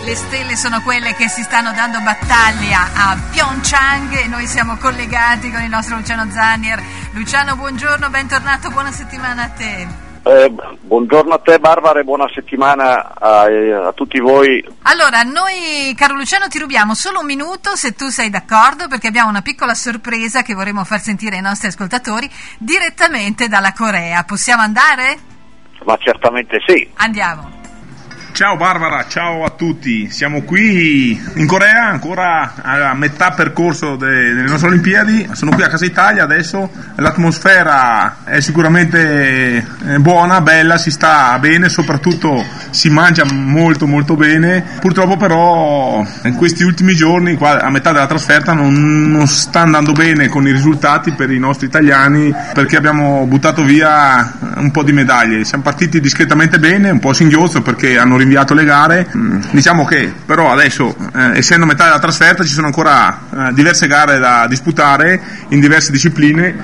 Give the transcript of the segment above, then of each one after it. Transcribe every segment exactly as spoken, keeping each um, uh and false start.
le stelle sono quelle che si stanno dando battaglia a Pyeongchang e noi siamo collegati con il nostro Luciano Zannier. Luciano, buongiorno, bentornato, buona settimana a te. Eh, buongiorno a te Barbara e buona settimana a, a tutti voi. Allora, noi caro Luciano ti rubiamo solo un minuto se tu sei d'accordo, perché abbiamo una piccola sorpresa che vorremmo far sentire ai nostri ascoltatori direttamente dalla Corea. Possiamo andare? Ma certamente sì. Andiamo. Ciao Barbara, ciao a tutti, siamo qui in Corea, ancora a metà percorso de- delle nostre Olimpiadi, sono qui a Casa Italia adesso, l'atmosfera è sicuramente buona, bella, si sta bene, soprattutto si mangia molto molto bene, purtroppo però in questi ultimi giorni, qua a metà della trasferta, non, non sta andando bene con i risultati per i nostri italiani, perché abbiamo buttato via un po' di medaglie, siamo partiti discretamente bene, un po' a singhiozzo perché hanno inviato le gare, diciamo che però adesso eh, essendo metà della trasferta ci sono ancora eh, diverse gare da disputare in diverse discipline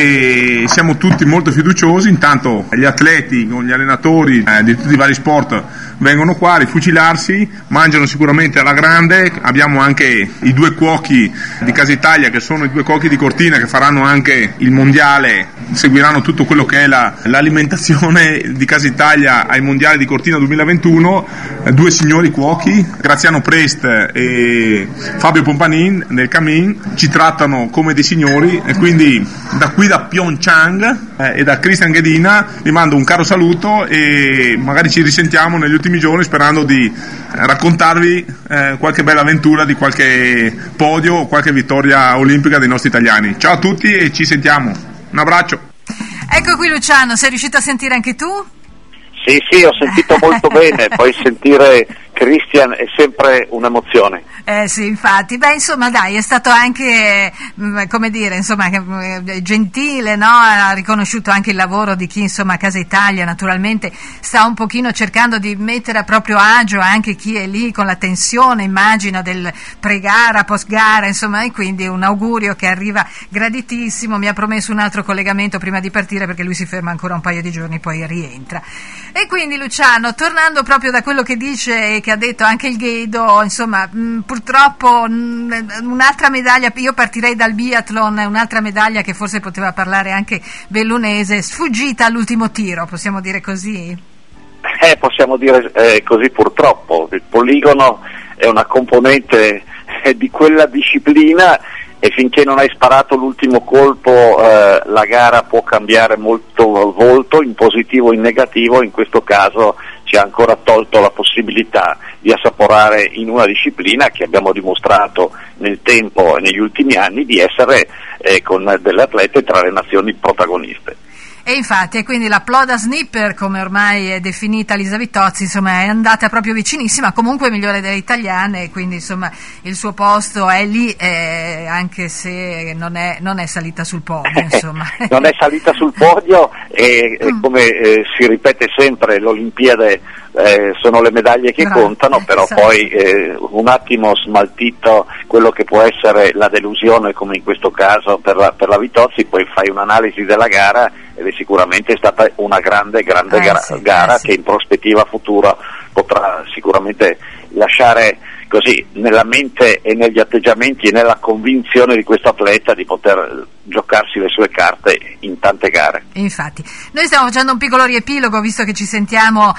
e siamo tutti molto fiduciosi. Intanto gli atleti con gli allenatori eh, di tutti i vari sport vengono qua a rifucilarsi, mangiano sicuramente alla grande, abbiamo anche i due cuochi di Casa Italia che sono i due cuochi di Cortina che faranno anche il mondiale, seguiranno tutto quello che è la, l'alimentazione di Casa Italia ai mondiali di Cortina duemilaventuno, due signori cuochi, Graziano Prest e Fabio Pompanin nel Camin, ci trattano come dei signori e quindi da qui da Pyeongchang eh, e da Christian Ghedina vi mando un caro saluto e magari ci risentiamo negli ultimi giorni sperando di raccontarvi eh, qualche bella avventura di qualche podio o qualche vittoria olimpica dei nostri italiani. Ciao a tutti e ci sentiamo, un abbraccio. Ecco qui Luciano, sei riuscito a sentire anche tu? Sì, sì, ho sentito molto bene, poi sentire Christian è sempre un'emozione. Eh sì, infatti, beh insomma dai, è stato anche, mh, come dire, insomma, eh, gentile, no? Ha riconosciuto anche il lavoro di chi, insomma, a Casa Italia naturalmente sta un pochino cercando di mettere a proprio agio anche chi è lì con la tensione, immagino, del pre-gara, post-gara, insomma, e quindi un augurio che arriva graditissimo. Mi ha promesso un altro collegamento prima di partire perché lui si ferma ancora un paio di giorni, poi rientra. E quindi Luciano, tornando proprio da quello che dice e che ha detto anche il Ghedo, insomma, mh, purtroppo mh, un'altra medaglia, io partirei dal biathlon, un'altra medaglia che forse poteva parlare anche Bellunese, sfuggita all'ultimo tiro, possiamo dire così? Eh, possiamo dire eh, così purtroppo, il poligono è una componente eh, di quella disciplina e finché non hai sparato l'ultimo colpo eh, la gara può cambiare molto volto, in positivo o in negativo. In questo caso ci ha ancora tolto la possibilità di assaporare in una disciplina che abbiamo dimostrato nel tempo e negli ultimi anni di essere eh, con delle atlete tra le nazioni protagoniste. E infatti, e quindi la Ploda Snipper, come ormai è definita Lisa Vittozzi, insomma è andata proprio vicinissima, comunque migliore delle italiane, quindi insomma il suo posto è lì, eh, anche se non è, non è salita sul podio, insomma. Non è salita sul podio e, e come eh, si ripete sempre, l'Olimpiade eh, sono le medaglie che Bravo, contano, però esatto. Poi eh, un attimo smaltito quello che può essere la delusione, come in questo caso per la, per la Vittozzi, poi fai un'analisi della gara ed è sicuramente stata una grande grande eh, gara, sì, gara eh, sì. che in prospettiva futura potrà sicuramente lasciare così nella mente e negli atteggiamenti e nella convinzione di questo atleta di poter giocarsi le sue carte in tante gare. Infatti, noi stiamo facendo un piccolo riepilogo visto che ci sentiamo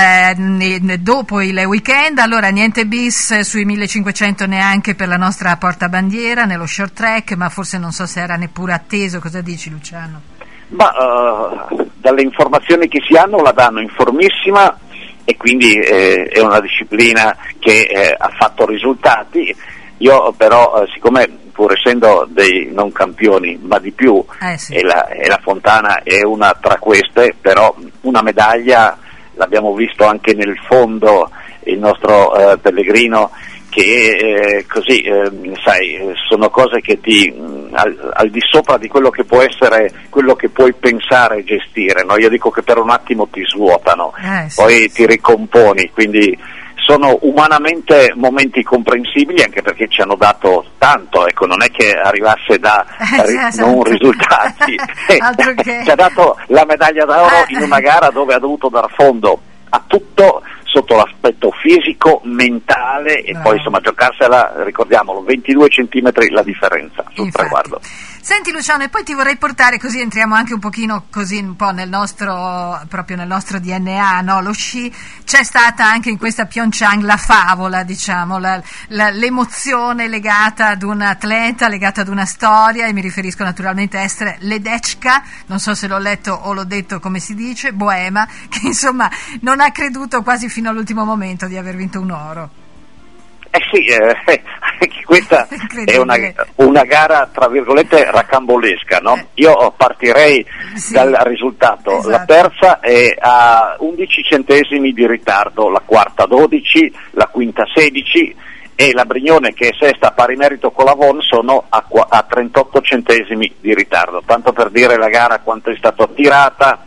eh, dopo il weekend, allora niente bis sui millecinquecento neanche per la nostra portabandiera nello short track, ma forse non so se era neppure atteso, cosa dici Luciano? Ma uh, dalle informazioni che si hanno la danno informissima e quindi eh, è una disciplina che eh, ha fatto risultati. Io però eh, siccome pur essendo dei non campioni ma di più eh sì. e, la, e la Fontana è una tra queste, però una medaglia l'abbiamo visto anche nel fondo, il nostro eh, Pellegrino che eh, così eh, sai, sono cose che ti mh, al, al di sopra di quello che può essere quello che puoi pensare e gestire, no? Io dico che per un attimo ti svuotano, eh, sì, poi sì. ti ricomponi, quindi sono umanamente momenti comprensibili anche perché ci hanno dato tanto, ecco, non è che arrivasse da eh, ri- esatto. non risultati che... ci ha dato la medaglia d'oro eh. in una gara dove ha dovuto dar fondo a tutto sotto l'aspetto fisico, mentale e Bravo. poi insomma giocarsela, ricordiamolo, ventidue centimetri la differenza sul Infatti. traguardo. Senti Luciano, e poi ti vorrei portare, così entriamo anche un pochino così un po' nel nostro, proprio nel nostro D N A, no? Lo sci, c'è stata anche in questa Pyeongchang la favola, diciamo, la, la, l'emozione legata ad un atleta, legata ad una storia, e mi riferisco naturalmente a Ester Ledecka, non so se l'ho letto o l'ho detto come si dice, boema, che insomma non ha creduto quasi fino all'ultimo momento di aver vinto un oro. Eh sì, eh, questa è una, una gara tra virgolette racambolesca, no? Eh. Io partirei Sì. dal risultato, Esatto. La terza è a undici centesimi di ritardo, la quarta dodici, la quinta sedici e la Brignone, che è sesta a pari merito con la Von, sono a, a trentotto centesimi di ritardo, tanto per dire la gara quanto è stata attirata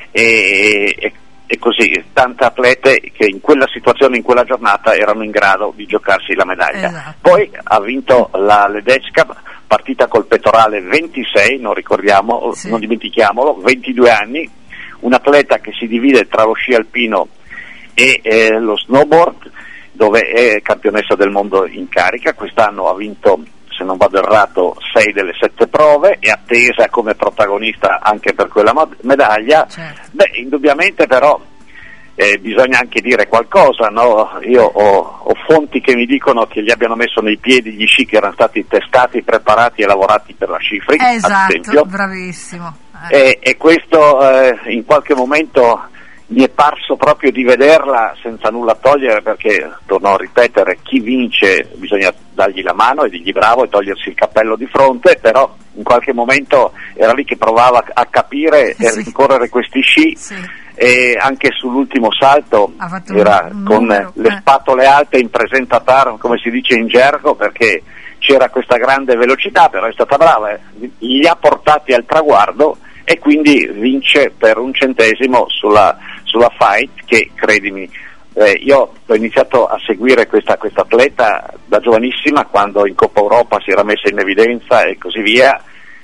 e, e e così tante atlete che in quella situazione, in quella giornata erano in grado di giocarsi la medaglia. Esatto. Poi ha vinto la Ledecka, partita col pettorale ventisei, non ricordiamo, Sì. non dimentichiamolo, ventidue anni, un atleta che si divide tra lo sci alpino e eh, lo snowboard, dove è campionessa del mondo in carica. Quest'anno ha vinto, se non vado errato, sei delle sette prove, è attesa come protagonista anche per quella medaglia. Certo. Beh, indubbiamente però eh, bisogna anche dire qualcosa, no? Io ho, ho fonti che mi dicono che gli abbiano messo nei piedi gli sci che erano stati testati, preparati e lavorati per la Sci Freak, ad Esatto, esempio, bravissimo. Eh. e, e questo eh, in qualche momento mi è parso proprio di vederla, senza nulla togliere, perché, torno a ripetere, chi vince bisogna dargli la mano e dirgli bravo e togliersi il cappello di fronte, però in qualche momento era lì che provava a capire e a Sì. rincorrere questi sci. Sì. E anche sull'ultimo salto Ha fatto era un con numero, le eh. spatole alte in presentatar, come si dice in gergo, perché c'era questa grande velocità, però è stata brava, eh. Li ha portati al traguardo e quindi vince per un centesimo sulla, sulla fight che, credimi, eh, io ho iniziato a seguire questa questa atleta da giovanissima, quando in Coppa Europa si era messa in evidenza e così via,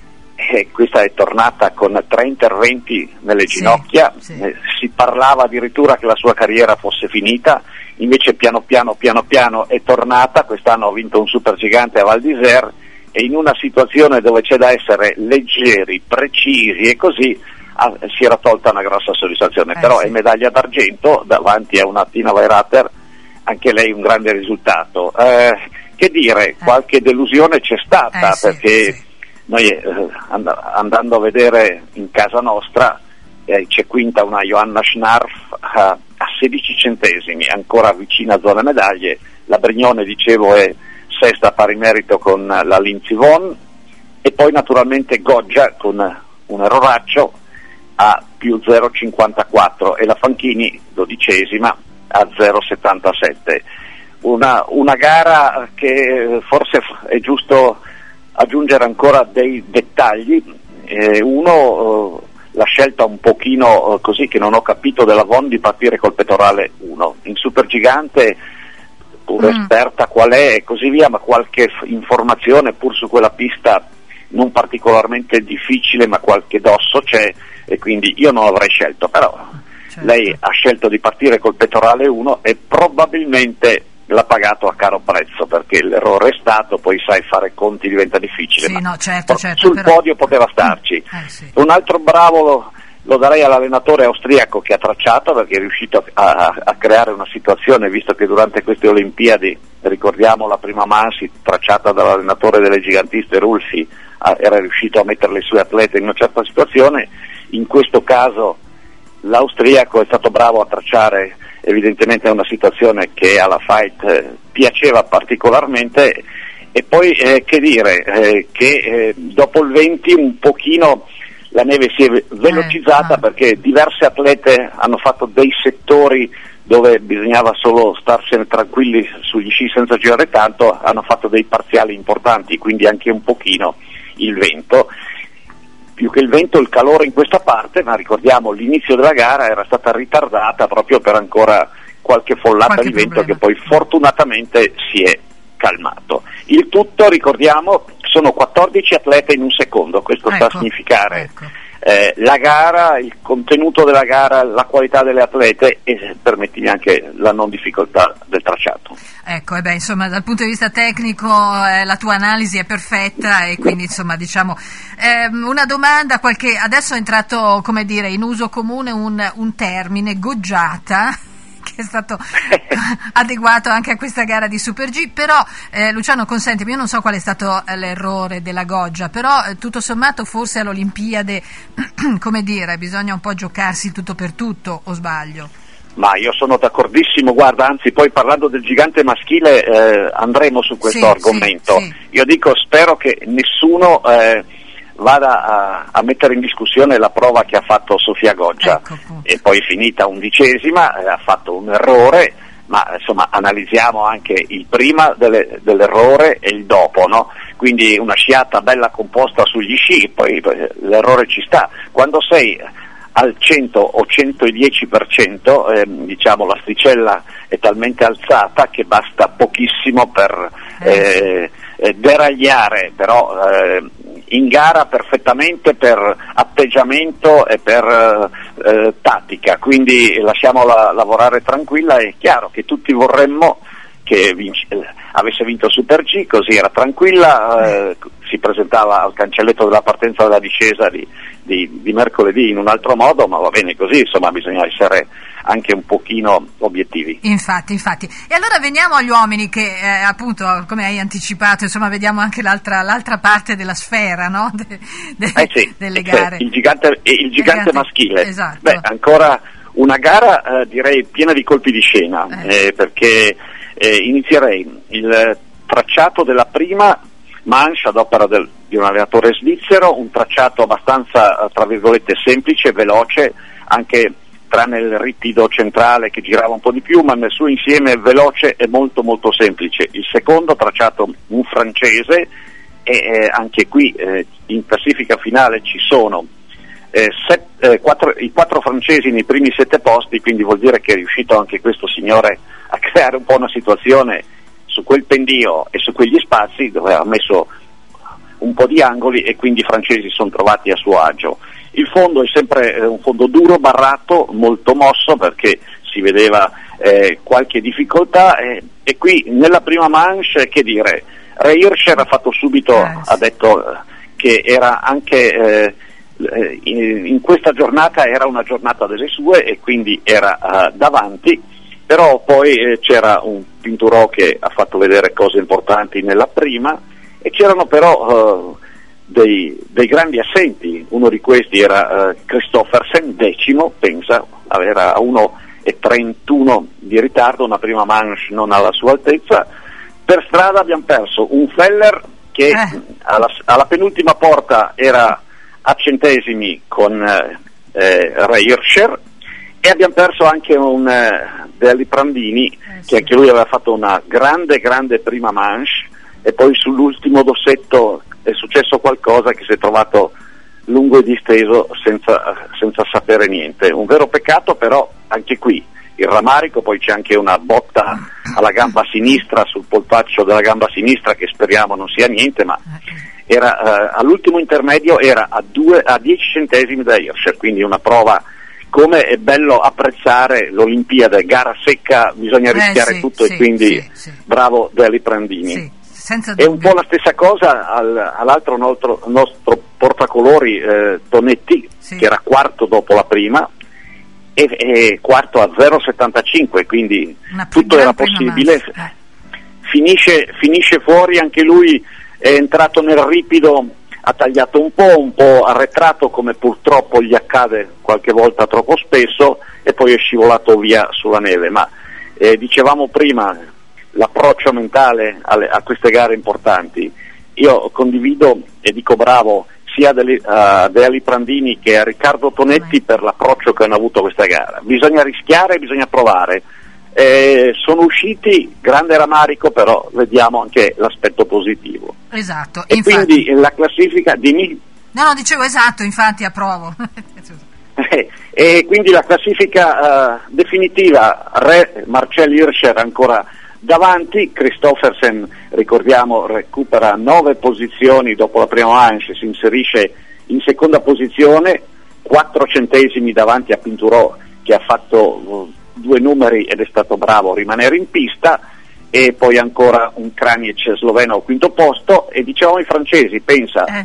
e questa è tornata con tre interventi nelle Sì, ginocchia, sì. eh, si parlava addirittura che la sua carriera fosse finita, invece piano piano piano piano è tornata. Quest'anno ha vinto un supergigante a Val d'Isère e in una situazione dove c'è da essere leggeri, precisi e così ah, si era tolta una grossa soddisfazione, Eh, però sì. è medaglia d'argento davanti a una Tina Weirater, anche lei un grande risultato. Eh, che dire, qualche delusione c'è stata, Eh, sì, perché sì. noi eh, and- andando a vedere in casa nostra eh, c'è quinta una Johanna Schnarf a, a sedici centesimi, ancora vicina a zona medaglie. La Brignone, dicevo, è sesta a pari merito con la Lindsey Vonn, e poi naturalmente Goggia con un erroraccio a più zero virgola cinquantaquattro e la Fanchini dodicesima a zero virgola settantasette. Una, una gara che forse è giusto aggiungere ancora dei dettagli. Eh, uno, eh, la scelta un pochino eh, così che non ho capito della Vonn di partire col pettorale uno. In Supergigante, pur Mm. esperta qual è e così via, ma qualche f- informazione pur su quella pista non particolarmente difficile, ma qualche dosso c'è, e quindi io non l'avrei scelto, però Certo. lei ha scelto di partire col pettorale uno e probabilmente l'ha pagato a caro prezzo, perché l'errore è stato, poi sai, fare conti diventa difficile, Sì, ma no, certo, por- certo, sul però- podio poteva starci. Eh, sì. Un altro bravo lo, lo darei all'allenatore austriaco che ha tracciato, perché è riuscito a, a, a creare una situazione, visto che durante queste Olimpiadi, ricordiamo la prima mansi tracciata dall'allenatore delle gigantiste Rulfi, a, era riuscito a mettere le sue atlete in una certa situazione. In questo caso l'austriaco è stato bravo a tracciare evidentemente una situazione che alla fight eh, piaceva particolarmente. E poi eh, che dire, eh, che eh, dopo il venti un pochino la neve si è velocizzata, Eh, ah. perché diverse atlete hanno fatto dei settori dove bisognava solo starsene tranquilli sugli sci senza girare tanto, hanno fatto dei parziali importanti, quindi anche un pochino il vento. Più che il vento, il calore in questa parte, ma ricordiamo l'inizio della gara era stata ritardata proprio per ancora qualche follata Qualche di vento problema. che poi fortunatamente si è calmato. Il tutto, ricordiamo, sono quattordici atlete in un secondo, questo sta a Ecco, significare ecco. eh, la gara, il contenuto della gara, la qualità delle atlete e permettimi anche la non difficoltà del tracciato. Ecco, e beh, insomma, dal punto di vista tecnico eh, la tua analisi è perfetta e quindi insomma diciamo ehm, una domanda, qualche adesso è entrato, come dire, in uso comune un, un termine, goggiata, che è stato adeguato anche a questa gara di Super G, però eh, Luciano, consentimi, io non so qual è stato l'errore della goggia, però eh, tutto sommato forse all'Olimpiade come dire, bisogna un po' giocarsi tutto per tutto, o sbaglio? Ma io sono d'accordissimo, guarda, anzi poi parlando del gigante maschile eh, andremo su questo sì, argomento. Sì, sì. Io dico, spero che nessuno eh, vada a, a mettere in discussione la prova che ha fatto Sofia Goggia, ecco, e poi finita undicesima, eh, ha fatto un errore, ma insomma analizziamo anche il prima delle, dell'errore e il dopo, no? Quindi una sciata bella composta sugli sci, poi eh, l'errore ci sta. Quando sei al cento o centodieci per cento, eh, diciamo l'asticella è talmente alzata che basta pochissimo per eh, eh, deragliare, però eh, in gara perfettamente per atteggiamento e per eh, tattica, quindi lasciamola lavorare tranquilla. È chiaro che tutti vorremmo che vinci, eh, avesse vinto Super G, così era tranquilla, eh, si presentava al cancelletto della partenza della discesa di, di, di mercoledì in un altro modo, ma va bene così, insomma bisogna essere anche un pochino obiettivi. Infatti, infatti. E allora veniamo agli uomini che eh, appunto, come hai anticipato, insomma vediamo anche l'altra, l'altra parte della sfera, no? De, de, eh sì, delle eh, gare. Il gigante, il gigante maschile. Esatto. Beh, ancora una gara eh, direi piena di colpi di scena, eh. Eh, perché eh, inizierei il tracciato della prima manche ad opera del, di un allenatore svizzero, un tracciato abbastanza tra virgolette semplice, veloce, anche tranne il ripido centrale che girava un po' di più, ma nel suo insieme veloce e molto molto semplice. Il secondo tracciato un francese e eh, anche qui eh, in classifica finale ci sono eh, set, eh, quattro, i quattro francesi nei primi sette posti, quindi vuol dire che è riuscito anche questo signore a creare un po' una situazione su quel pendio e su quegli spazi dove ha messo un po' di angoli e quindi i francesi sono trovati a suo agio. Il fondo è sempre eh, un fondo duro, barrato, molto mosso perché si vedeva eh, qualche difficoltà eh, e qui nella prima manche, che dire, Ray Hirscher ha fatto subito, eh, ha detto eh, che era anche eh, in, in questa giornata era una giornata delle sue e quindi era eh, davanti, però poi eh, c'era un Pinturò che ha fatto vedere cose importanti nella prima e c'erano però eh, Dei, dei grandi assenti. Uno di questi era uh, Christoffersen, decimo, pensa, era a uno e trentuno di ritardo, una prima manche non alla sua altezza. Per strada abbiamo perso un Feller che eh. alla, alla penultima porta era a centesimi con eh, eh, Ray Hirscher, e abbiamo perso anche un eh, Deli Prandini eh, sì. che anche lui aveva fatto una grande grande prima manche e poi sull'ultimo dossetto è successo qualcosa che si è trovato lungo e disteso senza, senza sapere niente. Un vero peccato, però anche qui il rammarico, poi c'è anche una botta alla gamba sinistra, sul polpaccio della gamba sinistra, che speriamo non sia niente, ma era eh, all'ultimo intermedio era a, due, a dieci centesimi da Hirscher, quindi una prova. Come è bello apprezzare l'Olimpiade, gara secca, bisogna rischiare eh, sì, tutto sì, e quindi sì, sì. Bravo Deli Prandini. Sì. È un po' la stessa cosa al, all'altro nostro, nostro portacolori eh, Tonetti, sì. che era quarto dopo la prima e, e quarto a zero virgola settantacinque, quindi Una tutto era possibile. Eh. Finisce, finisce fuori anche lui, è entrato nel ripido, ha tagliato un po', un po' arretrato come purtroppo gli accade qualche volta troppo spesso e poi è scivolato via sulla neve, ma eh, dicevamo prima l'approccio mentale alle, a queste gare importanti. Io condivido e dico bravo sia a Deli Prandini che a Riccardo Tonetti per l'approccio che hanno avuto a questa gara. Bisogna rischiare, bisogna provare. Eh, sono usciti, grande rammarico, però vediamo anche l'aspetto positivo. Esatto. E infatti, quindi la classifica di... No, no, dicevo esatto, infatti approvo. E quindi la classifica uh, definitiva, Re Marcel Hirscher ancora davanti, Christoffersen, ricordiamo, recupera nove posizioni dopo la prima manche, si inserisce in seconda posizione, quattro centesimi davanti a Pinturò, che ha fatto uh, due numeri ed è stato bravo a rimanere in pista, e poi ancora un Kranic sloveno al quinto posto, e dicevamo i francesi, pensa, eh.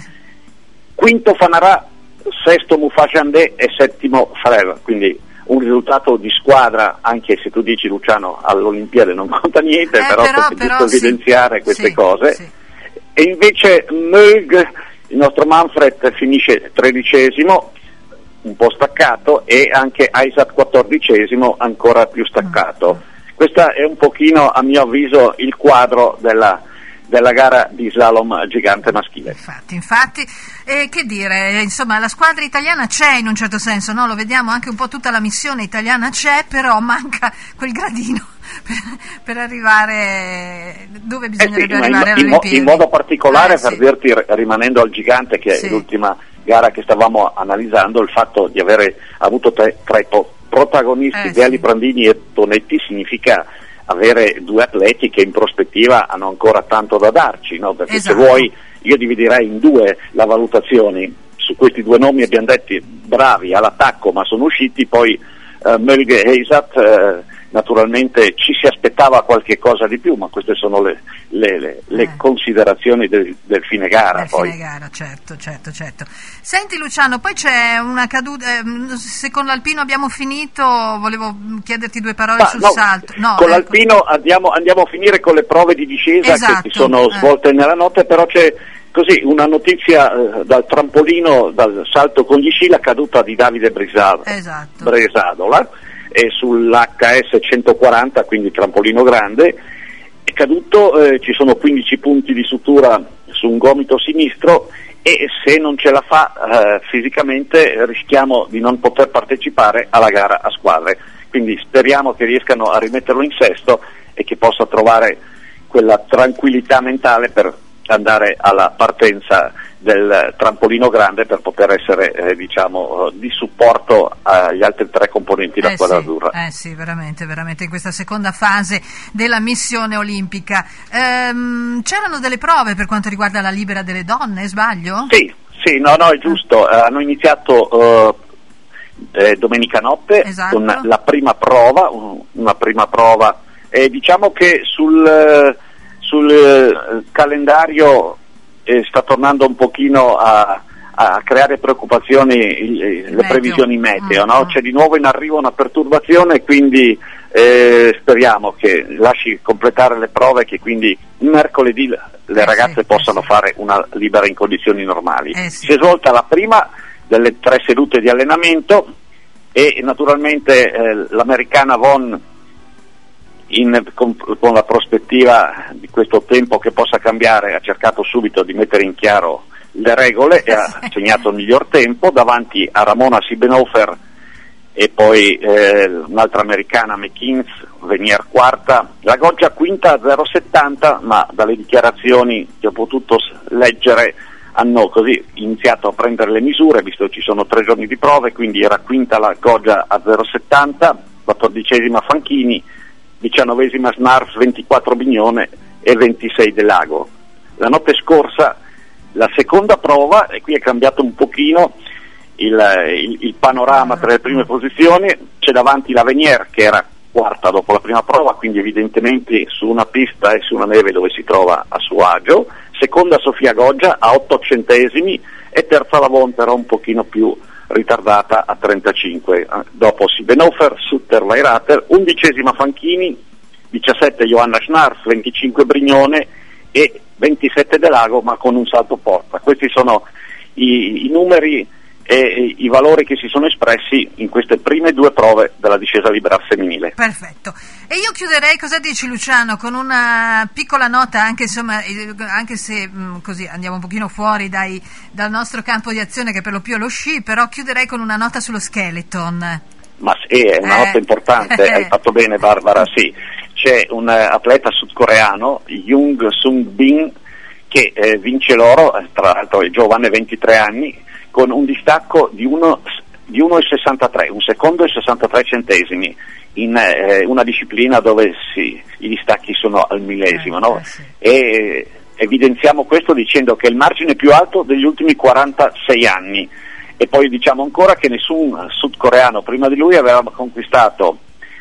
quinto Fanarà, sesto Mufajandé e settimo Frère, quindi un risultato di squadra, anche se tu dici, Luciano, all'Olimpiade non conta niente, eh, però, però per giusto evidenziare sì, queste sì, cose. Sì. E invece Mög, il nostro Manfred, finisce tredicesimo, un po' staccato, e anche Isaac quattordicesimo, ancora più staccato. Mm. Questo è un pochino, a mio avviso, il quadro della, della gara di slalom gigante maschile. Infatti, infatti, eh, che dire, insomma, la squadra italiana c'è in un certo senso, no? Lo vediamo, anche un po' tutta la missione italiana c'è, però manca quel gradino per, per arrivare dove bisognerebbe eh sì, arrivare alle Olimpiadi. In modo particolare, eh, per sì. dirti, rimanendo al gigante, che sì. è l'ultima gara che stavamo analizzando, il fatto di avere avuto tre, tre po- protagonisti, eh, Viali, sì. Brandini e Tonetti, significa avere due atleti che in prospettiva hanno ancora tanto da darci, no? Perché esatto. se vuoi io dividerei in due la valutazione su questi due nomi, abbiamo detto bravi all'attacco, ma sono usciti poi eh, Möge e Heysat, eh, naturalmente ci si aspettava qualche cosa di più, ma queste sono le, le, le, le eh. considerazioni del, del fine gara. Del poi. fine gara, certo, certo, certo. Senti Luciano, poi c'è una caduta, eh, se con l'alpino abbiamo finito, volevo chiederti due parole ma sul no, salto. No, con ecco. l'alpino andiamo, andiamo a finire con le prove di discesa esatto. che si sono svolte eh. nella notte, però c'è così una notizia eh, dal trampolino, dal salto con gli sci, la caduta di Davide Bresado, esatto. Bresadola, e sull'H S centoquaranta, quindi trampolino grande, è caduto, eh, ci sono quindici punti di sutura su un gomito sinistro, e se non ce la fa eh, fisicamente rischiamo di non poter partecipare alla gara a squadre, quindi speriamo che riescano a rimetterlo in sesto e che possa trovare quella tranquillità mentale per andare alla partenza del trampolino grande, per poter essere eh, diciamo di supporto agli altri tre componenti della eh squadra sì, azzurra. Eh sì, veramente, veramente in questa seconda fase della missione olimpica. Ehm, c'erano delle prove per quanto riguarda la libera delle donne, sbaglio? Sì, sì, no, no, è giusto. Eh, hanno iniziato eh, eh, domenica notte esatto. con la prima prova, un, una prima prova, e diciamo che sul, sul eh, calendario eh, sta tornando un pochino a, a creare preoccupazioni il, il, le previsioni meteo, no? C'è di nuovo in arrivo una perturbazione, quindi eh, speriamo che lasci completare le prove, che quindi mercoledì le ragazze eh sì, possano eh sì. fare una libera in condizioni normali. Eh sì. Si è svolta la prima delle tre sedute di allenamento, e naturalmente eh, l'americana Von, in, con, con la prospettiva di questo tempo che possa cambiare, ha cercato subito di mettere in chiaro le regole e ha segnato il miglior tempo davanti a Ramona Siebenhofer e poi eh, un'altra americana, McKeans, Venier quarta, la Goggia quinta a zero virgola settanta, ma dalle dichiarazioni che ho potuto leggere hanno così iniziato a prendere le misure, visto che ci sono tre giorni di prove, quindi era quinta la Goggia a zero virgola settanta, quattordicesima Fanchini, diciannovesima Snarf, ventiquattro Bignone e ventisei De Lago. La notte scorsa la seconda prova, e qui è cambiato un pochino il, il, il panorama tra le prime posizioni. C'è davanti la Venier, che era quarta dopo la prima prova, quindi evidentemente su una pista e su una neve dove si trova a suo agio, seconda Sofia Goggia a otto centesimi e terza la Von, però un pochino più ritardata a trentacinque, dopo Siebenhofer, Sutter, Weirater, undicesima Fanchini, diciassette Johanna Schnarf, venticinque Brignone e ventisette De Lago, ma con un salto porta. Questi sono i, i numeri e i valori che si sono espressi in queste prime due prove della discesa libera femminile. Perfetto. E io chiuderei, cosa dici Luciano, con una piccola nota, anche insomma, anche se mh, così andiamo un pochino fuori dai, dal nostro campo di azione, che per lo più è lo sci, però chiuderei con una nota sullo skeleton. Ma sì, è una eh. nota importante, hai fatto bene Barbara, sì. C'è un uh, atleta sudcoreano, Jung Sung Bin, che eh, vince l'oro, tra l'altro è giovane, ventitré anni, con un distacco di uno virgola sessantatré, un secondo e sessantatré centesimi, in eh, una disciplina dove si, i distacchi sono al millesimo, no? Eh, sì. E evidenziamo questo dicendo che è il margine più alto degli ultimi quarantasei anni, e poi diciamo ancora che nessun sudcoreano prima di lui aveva conquistato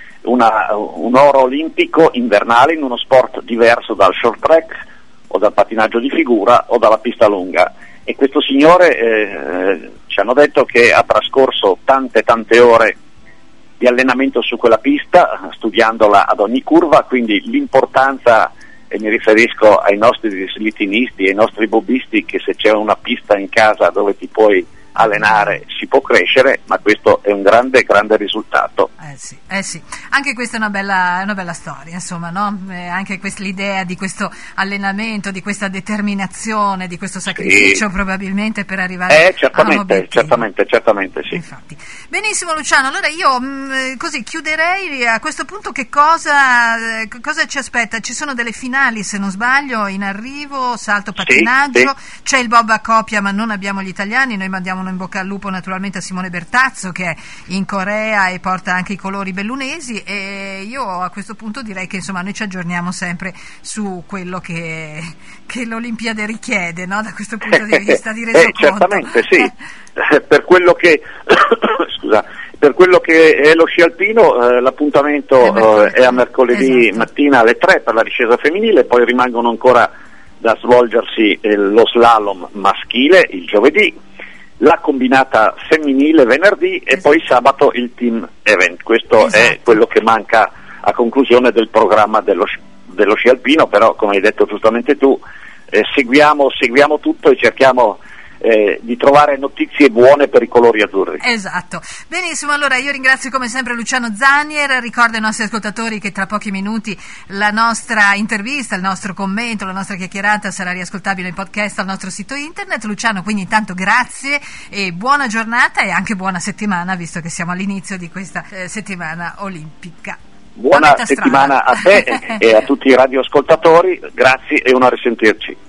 una, un oro olimpico invernale in uno sport diverso dal short track o dal pattinaggio di figura o dalla pista lunga, e questo signore eh, ci hanno detto che ha trascorso tante tante ore di allenamento su quella pista, studiandola ad ogni curva, quindi l'importanza, e mi riferisco ai nostri slittinisti e ai nostri bobbisti, che se c'è una pista in casa dove ti puoi allenare si può crescere, ma questo è un grande grande risultato. Eh sì, eh sì. Anche questa è una bella, una bella storia, insomma, no? Eh, anche questa, l'idea di questo allenamento, di questa determinazione, di questo sacrificio sì. probabilmente per arrivare eh, certamente, a un obiettivo. certamente, certamente sì. Infatti. Benissimo Luciano, allora io mh, così chiuderei a questo punto. Che cosa, eh, cosa ci aspetta? Ci sono delle finali, se non sbaglio, in arrivo, salto pattinaggio, sì, sì. C'è il bob a coppia, ma non abbiamo gli italiani, noi mandiamo in bocca al lupo naturalmente a Simone Bertazzo, che è in Corea e porta anche i colori bellunesi, e io a questo punto direi che insomma noi ci aggiorniamo sempre su quello che, che l'Olimpiade richiede, no? Da questo punto di vista di resoconto. Eh, certamente sì, per quello che scusa, per quello che è lo sci alpino eh, l'appuntamento è, eh, è a mercoledì esatto. mattina alle tre per la discesa femminile, poi rimangono ancora da svolgersi eh, lo slalom maschile il giovedì, la combinata femminile venerdì esatto. e poi sabato il team event. Questo esatto. è quello che manca a conclusione del programma dello, dello sci alpino, però come hai detto giustamente tu eh, seguiamo, seguiamo tutto e cerchiamo eh, di trovare notizie buone per i colori azzurri. Esatto. Benissimo, allora io ringrazio come sempre Luciano Zanier, ricordo ai nostri ascoltatori che tra pochi minuti la nostra intervista, il nostro commento, la nostra chiacchierata sarà riascoltabile in podcast al nostro sito internet. Luciano, quindi intanto grazie e buona giornata e anche buona settimana, visto che siamo all'inizio di questa eh, settimana olimpica. Buona settimana a te e a tutti i radioascoltatori, grazie e un a risentirci.